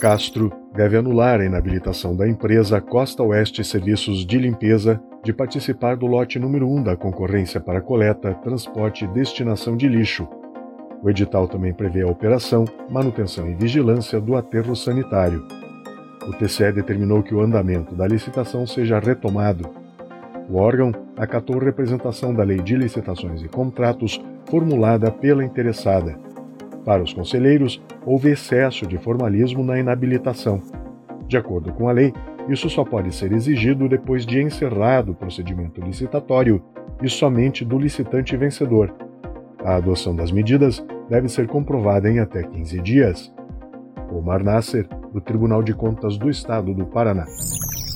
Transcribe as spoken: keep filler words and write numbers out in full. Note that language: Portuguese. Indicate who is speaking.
Speaker 1: Castro deve anular a inabilitação da empresa Costa Oeste Serviços de Limpeza de participar do lote número um da concorrência para coleta, transporte e destinação de lixo. O edital também prevê a operação, manutenção e vigilância do aterro sanitário. O T C E determinou que o andamento da licitação seja retomado. O órgão acatou representação da Lei de Licitações e Contratos formulada pela interessada. Para os conselheiros, houve excesso de formalismo na inabilitação. De acordo com a lei, isso só pode ser exigido depois de encerrado o procedimento licitatório e somente do licitante vencedor. A adoção das medidas deve ser comprovada em até quinze dias. Omar Nasser, do Tribunal de Contas do Estado do Paraná.